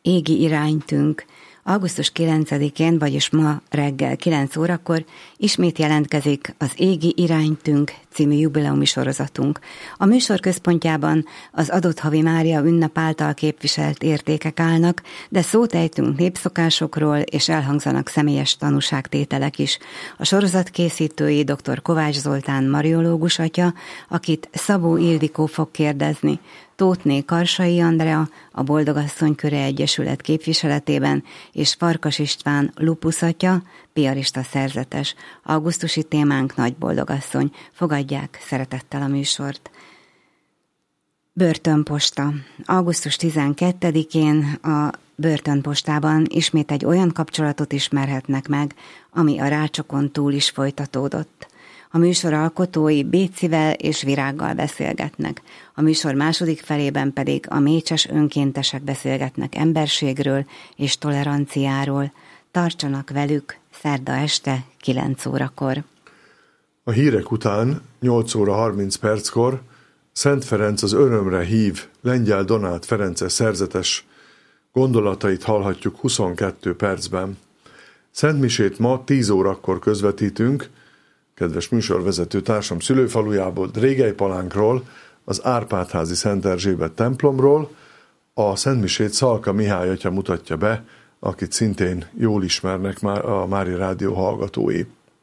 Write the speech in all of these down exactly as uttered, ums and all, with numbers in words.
Égi iránytünk. augusztus kilencedikén, vagyis ma reggel kilenc órakor ismét jelentkezik az Égi iránytünk című jubileumi sorozatunk. A műsor központjában az adott havi Mária ünnep által képviselt értékek állnak, de szót ejtünk népszokásokról, és elhangzanak személyes tanúságtételek is. A sorozat készítői dr. Kovács Zoltán mariológus atya, akit Szabó Ildikó fog kérdezni, Tóthné Karsai Andrea, a Boldogasszony Köre Egyesület képviseletében, és Farkas István Lupusz atya, piarista szerzetes. Augusztusi témánk Nagy Boldogasszony. Fogadják szeretettel a műsort. Börtönposta. augusztus tizenkettedikén a börtönpostában ismét egy olyan kapcsolatot ismerhetnek meg, ami a rácsokon túl is folytatódott. A műsor alkotói Bécivel és Virággal beszélgetnek. A műsor második felében pedig a mécses önkéntesek beszélgetnek emberségről és toleranciáról. Tartsanak velük szerda este kilenc órakor. A hírek után nyolc óra harminc perckor Szent Ferenc az örömre hív Lengyel Donát Ferences szerzetes gondolatait hallhatjuk huszonkettő percben. Szentmisét ma tíz órakor közvetítünk, kedves műsorvezető társam szülőfalujából, Drégelypalánkról, az Árpád-házi Szent Erzsébet templomról. A szentmisét Szalka Mihály atya mutatja be, akit szintén jól ismernek már a Mária Rádió hallgatói.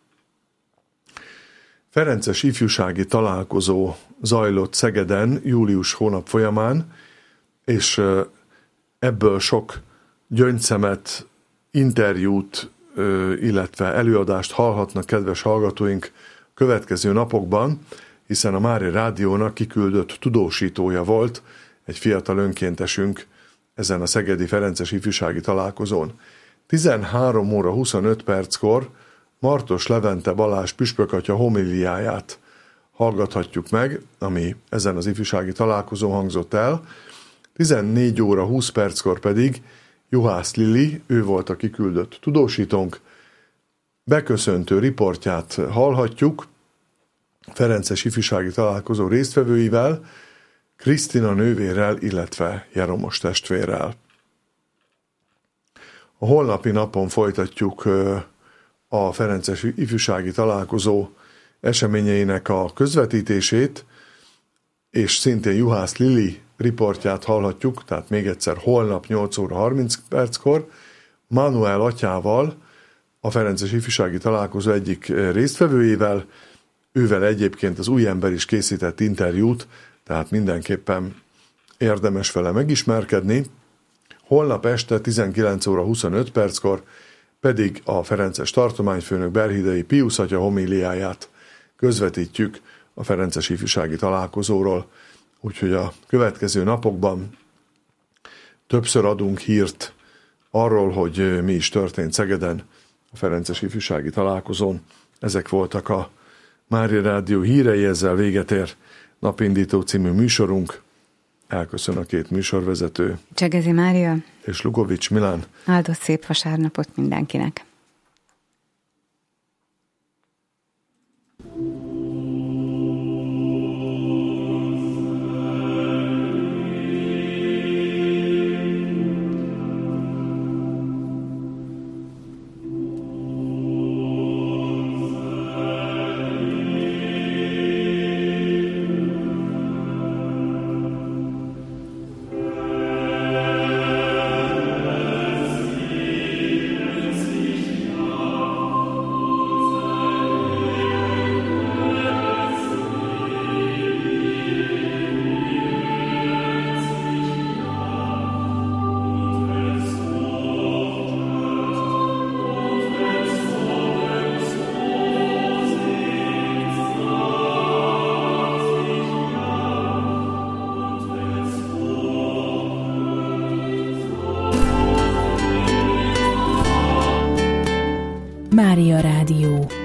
Ferences ifjúsági találkozó zajlott Szegeden július hónap folyamán, és ebből sok gyöngyszemet, interjút, illetve előadást hallhatnak kedves hallgatóink következő napokban, hiszen a Mária Rádiónak kiküldött tudósítója volt egy fiatal önkéntesünk ezen a szegedi Ferences ifjúsági találkozón. tizenhárom óra huszonöt perckor Martos Levente Balázs püspökatya homiliáját hallgathatjuk meg, ami ezen az ifjúsági találkozón hangzott el. tizennégy óra húsz perckor pedig Juhász Lili, ő volt a kiküldött tudósítónk, beköszöntő riportját hallhatjuk Ferences ifjúsági találkozó résztvevőivel, Krisztina nővérrel, illetve Jeromos testvérrel. A holnapi napon folytatjuk a Ferences ifjúsági találkozó eseményeinek a közvetítését, és szintén Juhász Lili riportját hallhatjuk, tehát még egyszer holnap nyolc óra harminc perckor, Manuel atyával, a Ferences ifjúsági találkozó egyik résztvevőjével, ővel egyébként az új ember is készített interjút, tehát mindenképpen érdemes vele megismerkedni. Holnap este tizenkilenc óra huszonöt perckor pedig a ferences tartományfőnök Berhidei Piusz atya homiliáját közvetítjük a Ferences ifjúsági találkozóról. Úgyhogy a következő napokban többször adunk hírt arról, hogy mi is történt Szegeden a Ferences ifjúsági találkozón. Ezek voltak a Mária Rádió hírei, ezzel véget ér Napindító című műsorunk. Elköszön a két műsorvezető. Csegezi Mária és Lugovics Milán. Áldott szép vasárnapot mindenkinek. Mária Rádió.